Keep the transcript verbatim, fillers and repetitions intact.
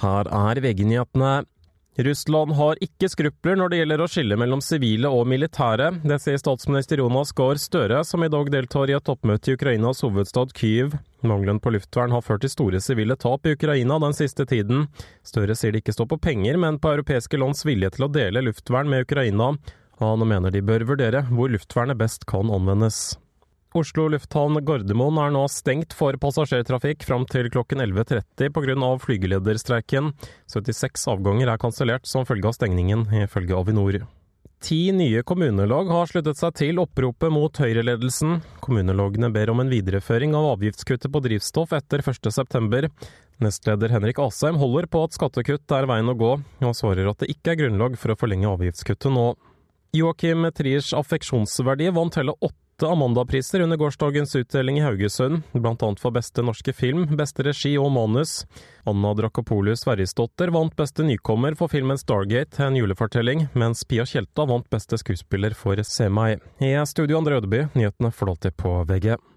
Her er V G-nyhetene. Russland har ikke skrupler når det gjelder å skille mellom sivile og militære. Det sier statsminister Jonas Gahr Støre, som i dag deltar i et toppmøte i Ukrainas hovedstad Kyiv. Mangelen på luftvern har ført til store sivile tap i Ukraina den siste tiden. Støre sier det ikke står på penger, men på europeiske lands vilje til å dele luftvern med Ukraina. Han mener de bør vurdere hvor luftvernet best kan anvendes. Oslo lufthavn Gardermoen er nå stengt for passasjertrafikk fram til klokken elleve tretti på grunn av flygelederstreiken. syttiseks avganger er kansellert som følge av stengningen, ifølge Avinor. Ti nye kommunelag har sluttet seg til oppropet mot høyreledelsen. Kommunelagene ber om en videreføring av avgiftskuttet på drivstoff etter første september. Nestleder Henrik Asheim holder på at skattekutt er veien å gå, og svarer at det ikke er grunnlag for å forlenge avgiftskuttet nå. Joachim Triers affeksjonsverdi vant hele åtte Amanda-priser under gårsdagens utdeling i Haugesund, blant annet for beste norske film, beste regi og manus. Anna Drakopoulos Sverrisdotter vant beste nykommer for filmen Stargate, en julefortelling, mens Pia Tjelta vant beste skuespiller for Se meg. I studio Andre Ødeby, nyhetene får alltid på V G.